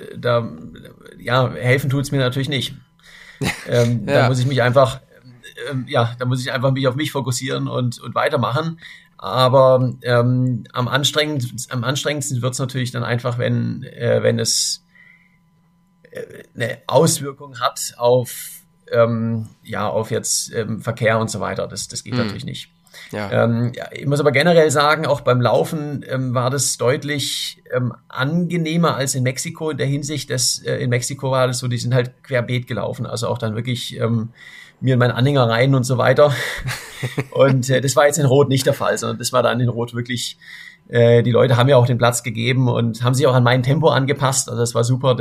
helfen tut's mir natürlich nicht. Da muss ich mich einfach mich auf mich fokussieren und weitermachen. Aber am anstrengendsten wird's natürlich dann einfach, wenn es eine Auswirkung hat auf jetzt Verkehr und so weiter. Das geht natürlich nicht. Ja. Ich muss aber generell sagen, auch beim Laufen war das deutlich angenehmer als in Mexiko in der Hinsicht, dass in Mexiko war das so, die sind halt querbeet gelaufen, also auch dann wirklich mir in meinen Anhänger rein und so weiter. Und das war jetzt in Rot nicht der Fall, sondern das war dann in Rot wirklich, die Leute haben ja auch den Platz gegeben und haben sich auch an mein Tempo angepasst. Also das war super,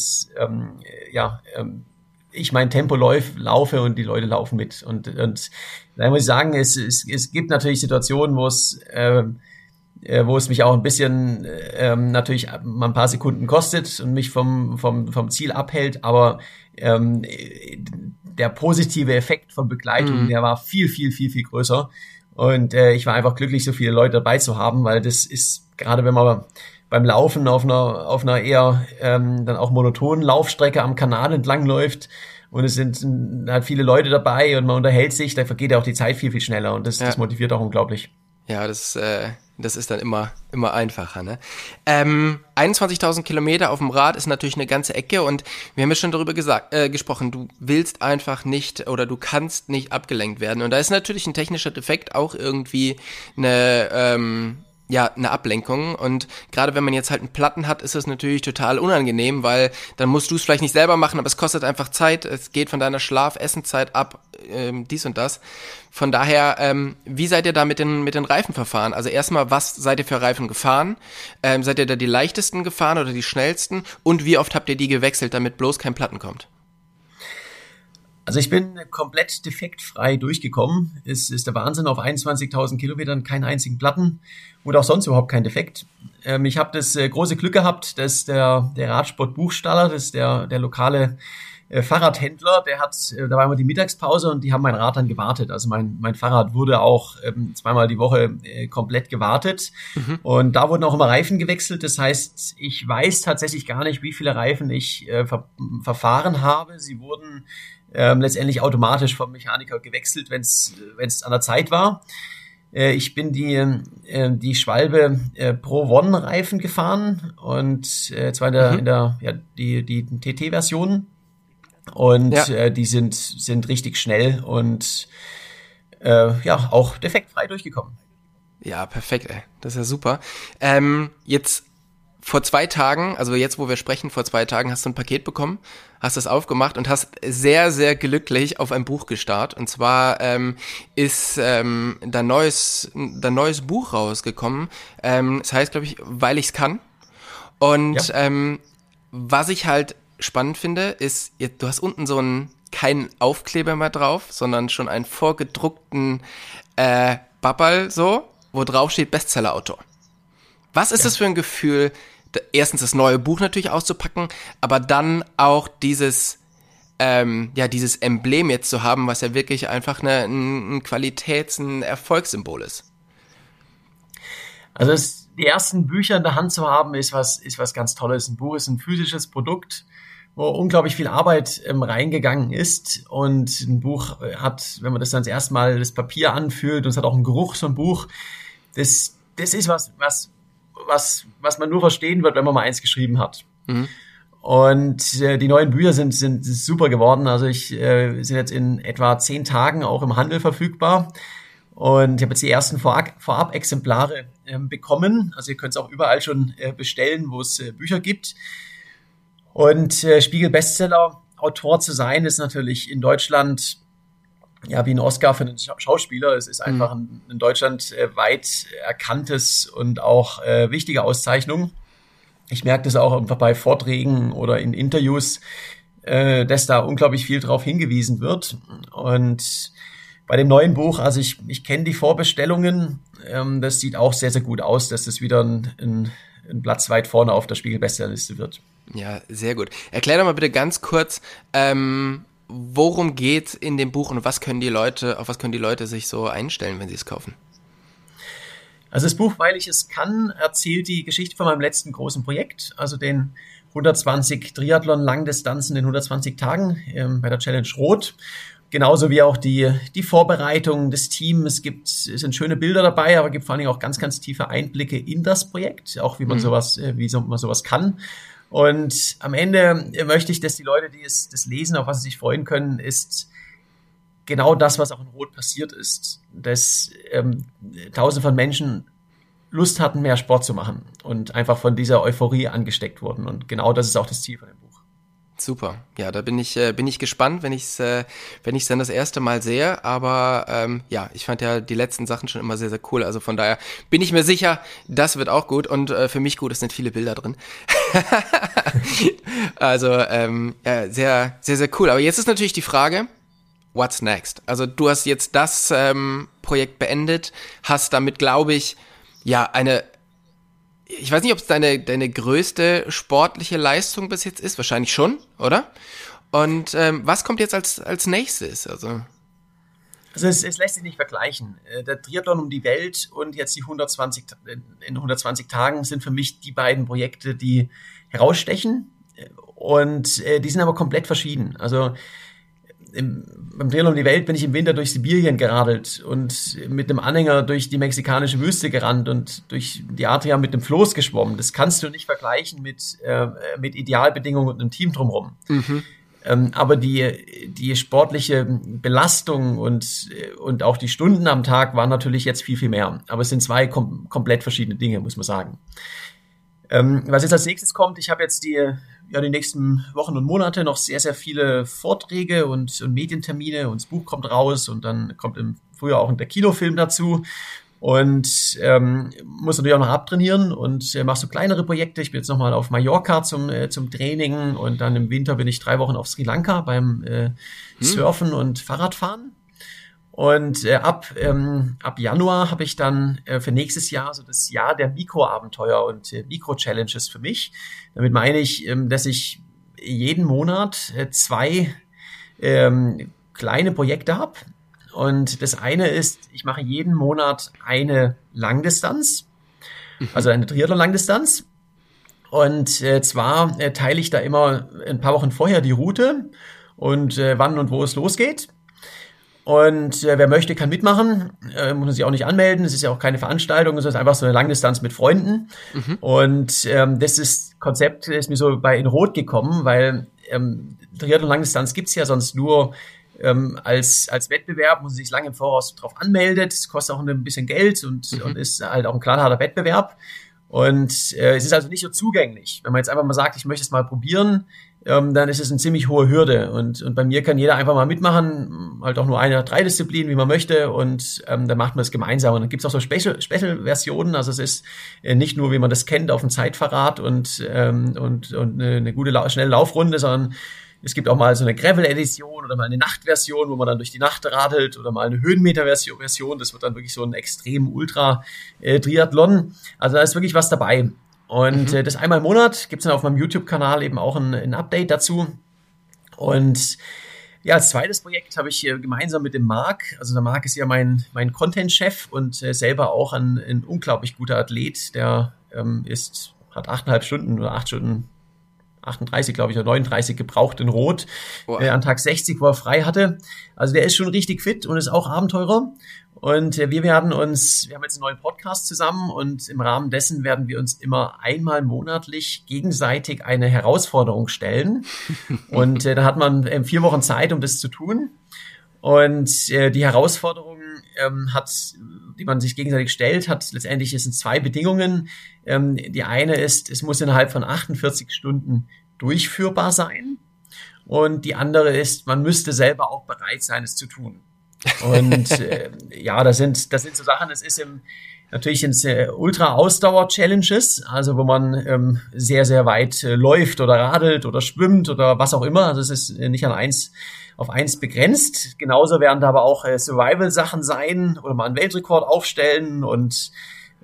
ich mein Tempo laufe und die Leute laufen mit. Und da muss ich sagen, es gibt natürlich Situationen, wo es mich auch ein bisschen natürlich mal ein paar Sekunden kostet und mich vom Ziel abhält, aber der positive Effekt von Begleitung, der war viel, viel, viel, viel größer. Und ich war einfach glücklich, so viele Leute dabei zu haben, weil das ist, gerade wenn man beim Laufen auf einer eher dann auch monotonen Laufstrecke am Kanal entlang läuft und es sind halt viele Leute dabei und man unterhält sich, da vergeht ja auch die Zeit viel, viel schneller und das motiviert auch unglaublich. Ja, das ist dann immer einfacher, ne? 21.000 Kilometer auf dem Rad ist natürlich eine ganze Ecke und wir haben ja schon darüber gesprochen, du willst einfach nicht oder du kannst nicht abgelenkt werden und da ist natürlich ein technischer Defekt auch irgendwie eine Ablenkung und gerade wenn man jetzt halt einen Platten hat, ist das natürlich total unangenehm, weil dann musst du es vielleicht nicht selber machen, aber es kostet einfach Zeit, es geht von deiner Schlaf-Essenzeit ab, dies und das. Von daher, wie seid ihr da mit den Reifen verfahren? Also erstmal, was seid ihr für Reifen gefahren? Seid ihr da die leichtesten gefahren oder die schnellsten? Und wie oft habt ihr die gewechselt, damit bloß kein Platten kommt? Also ich bin komplett defektfrei durchgekommen. Es ist der Wahnsinn, auf 21.000 Kilometern keinen einzigen Platten und auch sonst überhaupt kein Defekt. Ich habe das große Glück gehabt, dass der Radsport Buchstaller, das ist der lokale Fahrradhändler, da war immer die Mittagspause und die haben mein Rad dann gewartet. Also mein Fahrrad wurde auch zweimal die Woche komplett gewartet und da wurden auch immer Reifen gewechselt. Das heißt, ich weiß tatsächlich gar nicht, wie viele Reifen ich verfahren habe. Sie wurden letztendlich automatisch vom Mechaniker gewechselt, wenn es an der Zeit war. Ich bin die Schwalbe Pro One Reifen gefahren und zwar in der die TT-Version und die sind richtig schnell und auch defektfrei durchgekommen. Ja, perfekt, ey. Das ist ja super. Jetzt vor 2 Tagen, also jetzt, wo wir sprechen, vor 2 Tagen hast du ein Paket bekommen, hast es aufgemacht und hast sehr, sehr glücklich auf ein Buch gestarrt. Und zwar ist dein neues Buch rausgekommen. Das heißt, glaube ich, Weil ich's kann. Und was ich halt spannend finde, ist, du hast unten keinen Aufkleber mehr drauf, sondern schon einen vorgedruckten Babberl so, wo drauf steht Bestsellerautor. Was ist das für ein Gefühl, erstens das neue Buch natürlich auszupacken, aber dann auch dieses Emblem jetzt zu haben, was ja wirklich einfach ein ein Erfolgssymbol ist? Also die ersten Bücher in der Hand zu haben, ist was ganz Tolles. Ein Buch ist ein physisches Produkt, wo unglaublich viel Arbeit reingegangen ist und ein Buch hat, wenn man das dann das erste Mal das Papier anfühlt und es hat auch einen Geruch, so ein Buch, das ist was man nur verstehen wird, wenn man mal eins geschrieben hat. Und die neuen Bücher sind super geworden. Also sind jetzt in etwa 10 Tagen auch im Handel verfügbar. Und ich habe jetzt die ersten Vorab-Exemplare bekommen. Also ihr könnt es auch überall schon bestellen, wo es Bücher gibt. Und Spiegel-Bestseller-Autor zu sein, ist natürlich in Deutschland wie ein Oscar für einen Schauspieler. Es ist einfach in Deutschland weit erkanntes und auch wichtige Auszeichnung. Ich merke das auch einfach bei Vorträgen oder in Interviews, dass da unglaublich viel drauf hingewiesen wird. Und bei dem neuen Buch, also ich kenne die Vorbestellungen, das sieht auch sehr, sehr gut aus, dass das wieder ein Platz weit vorne auf der Spiegel-Bestsellerliste wird. Ja, sehr gut. Erklär doch mal bitte ganz kurz, worum geht's in dem Buch und auf was können die Leute sich so einstellen, wenn sie es kaufen? Also das Buch, weil ich es kann, erzählt die Geschichte von meinem letzten großen Projekt, also den 120 Triathlon-Langdistanzen in 120 Tagen bei der Challenge Rot. Genauso wie auch die Vorbereitung des Teams. Es sind schöne Bilder dabei, aber gibt vor allen Dingen auch ganz, ganz tiefe Einblicke in das Projekt, auch wie man sowas kann. Und am Ende möchte ich, dass die Leute, die das lesen, auf was sie sich freuen können, ist genau das, was auch in Rot passiert ist, dass Tausende von Menschen Lust hatten, mehr Sport zu machen und einfach von dieser Euphorie angesteckt wurden. Und genau das ist auch das Ziel von dem Buch. Super. Ja, da bin ich gespannt, wenn ich's dann das erste Mal sehe. Aber ich fand ja die letzten Sachen schon immer sehr, sehr cool. Also von daher bin ich mir sicher, das wird auch gut. Und für mich gut, es sind viele Bilder drin. Also sehr, sehr, sehr cool. Aber jetzt ist natürlich die Frage, what's next? Also du hast jetzt das Projekt beendet, hast damit, glaube ich, ich weiß nicht, ob es deine größte sportliche Leistung bis jetzt ist, wahrscheinlich schon, oder? Und was kommt jetzt als nächstes? Also es lässt sich nicht vergleichen. Der Triathlon um die Welt und jetzt die 120 Tagen sind für mich die beiden Projekte, die herausstechen. Und die sind aber komplett verschieden. Also beim Triathlon um die Welt bin ich im Winter durch Sibirien geradelt und mit einem Anhänger durch die mexikanische Wüste gerannt und durch die Adria mit einem Floß geschwommen. Das kannst du nicht vergleichen mit Idealbedingungen und einem Team drumherum. Mhm. Aber die sportliche Belastung und auch die Stunden am Tag waren natürlich jetzt viel, viel mehr. Aber es sind zwei komplett verschiedene Dinge, muss man sagen. Was jetzt als nächstes kommt, ich habe jetzt die nächsten Wochen und Monate noch sehr, sehr viele Vorträge und Medientermine und das Buch kommt raus und dann kommt im Frühjahr auch der Kinofilm dazu und muss natürlich auch noch abtrainieren und mache so kleinere Projekte. Ich bin jetzt nochmal auf Mallorca zum Training und dann im Winter bin ich 3 Wochen auf Sri Lanka beim Surfen und Fahrradfahren. Und ab Januar habe ich dann für nächstes Jahr so das Jahr der Mikroabenteuer und Mikro-Challenges für mich. Damit meine ich, dass ich jeden Monat 2 kleine Projekte habe. Und das eine ist, ich mache jeden Monat eine Langdistanz, also eine Triathlon-Langdistanz. Und zwar teile ich da immer ein paar Wochen vorher die Route und wann und wo es losgeht. Und wer möchte, kann mitmachen, muss sich auch nicht anmelden, es ist ja auch keine Veranstaltung, es ist einfach so eine Langdistanz mit Freunden. Mhm. Und das Konzept ist mir so in Rot gekommen, weil Triathlon-Langdistanz gibt's ja sonst nur als Wettbewerb, wo man sich lange im Voraus drauf anmeldet. Es kostet auch ein bisschen Geld und ist halt auch ein knallharter Wettbewerb. Und es ist also nicht so zugänglich. Wenn man jetzt einfach mal sagt, ich möchte es mal probieren, dann ist es eine ziemlich hohe Hürde. Und bei mir kann jeder einfach mal mitmachen, halt auch nur 1 oder 3 Disziplinen, wie man möchte. Und dann macht man es gemeinsam. Und dann gibt es auch so Special-Versionen. Also es ist nicht nur, wie man das kennt, auf dem Zeitverrat und eine gute, schnelle Laufrunde, sondern es gibt auch mal so eine Gravel-Edition oder mal eine Nachtversion, wo man dann durch die Nacht radelt oder mal eine Höhenmeter-Version. Das wird dann wirklich so ein extrem Ultra-Triathlon. Also da ist wirklich was dabei. Und das einmal im Monat gibt's dann auf meinem YouTube-Kanal eben auch ein Update dazu. Und ja, als zweites Projekt habe ich gemeinsam mit dem Marc, also der Marc ist ja mein Content-Chef und selber auch ein unglaublich guter Athlet, der hat 8,5 Stunden oder 8 Stunden 38, glaube ich, oder 39 gebraucht in Rot, an Tag 60, wo er frei hatte. Also der ist schon richtig fit und ist auch Abenteurer. Und wir haben jetzt einen neuen Podcast zusammen und im Rahmen dessen werden wir uns immer einmal monatlich gegenseitig eine Herausforderung stellen. Und da hat man 4 Wochen Zeit, um das zu tun. Und die Herausforderung die man sich gegenseitig stellt, letztendlich sind 2 Bedingungen. Die eine ist, es muss innerhalb von 48 Stunden durchführbar sein. Und die andere ist, man müsste selber auch bereit sein, es zu tun. Und das sind so Sachen, es ist natürlich ins Ultra-Ausdauer-Challenges, also wo man sehr, sehr weit läuft oder radelt oder schwimmt oder was auch immer. Also es ist nicht auf eins begrenzt. Genauso werden da aber auch Survival-Sachen sein oder mal einen Weltrekord aufstellen und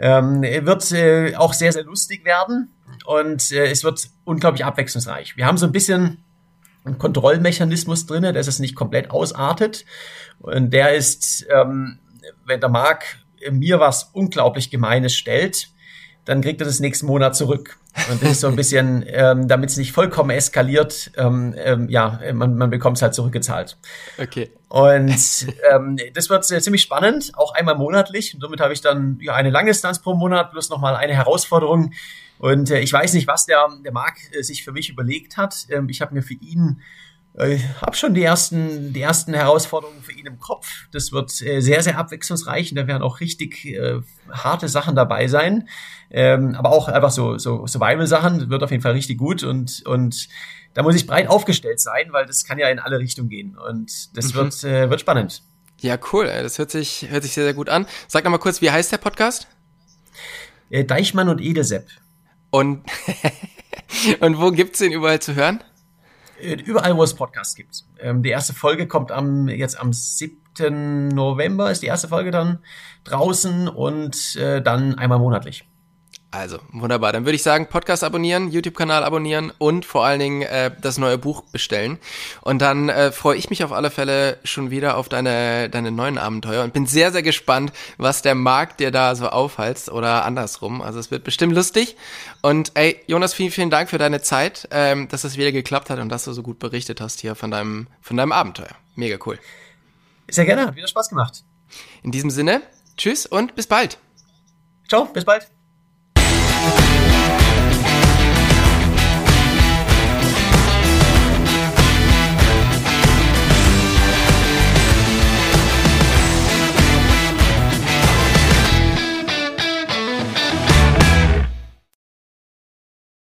wird auch sehr, sehr lustig werden und es wird unglaublich abwechslungsreich. Wir haben so ein bisschen einen Kontrollmechanismus drinne, dass es nicht komplett ausartet und der ist, wenn der Marc mir was unglaublich Gemeines stellt, dann kriegt er das nächsten Monat zurück. Und das ist so ein bisschen, damit es nicht vollkommen eskaliert, man bekommt es halt zurückgezahlt. Okay. Und das wird ziemlich spannend, auch einmal monatlich. Und somit habe ich dann eine Langdistanz pro Monat plus nochmal eine Herausforderung. Und ich weiß nicht, was der Marc sich für mich überlegt hat. Ich habe mir für ihn habe schon die ersten Herausforderungen für ihn im Kopf. Das wird sehr, sehr abwechslungsreich und da werden auch richtig harte Sachen dabei sein. Aber auch einfach so Survival-Sachen wird auf jeden Fall richtig gut und da muss ich breit aufgestellt sein, weil das kann ja in alle Richtungen gehen und das wird spannend. Ja, cool. Das hört sich sehr, sehr gut an. Sag noch mal kurz, wie heißt der Podcast? Deichmann und Edesepp. Und wo gibt's den überall zu hören? Überall, wo es Podcasts gibt. Die erste Folge kommt jetzt am 7. November ist die erste Folge dann draußen und dann einmal monatlich. Also, wunderbar. Dann würde ich sagen, Podcast abonnieren, YouTube-Kanal abonnieren und vor allen Dingen das neue Buch bestellen. Und dann freue ich mich auf alle Fälle schon wieder auf deine neuen Abenteuer und bin sehr, sehr gespannt, was der Markt dir da so aufhalst oder andersrum. Also es wird bestimmt lustig. Und ey, Jonas, vielen, vielen Dank für deine Zeit, dass es wieder geklappt hat und dass du so gut berichtet hast hier von deinem Abenteuer. Mega cool. Sehr gerne, hat wieder Spaß gemacht. In diesem Sinne, tschüss und bis bald. Ciao, bis bald.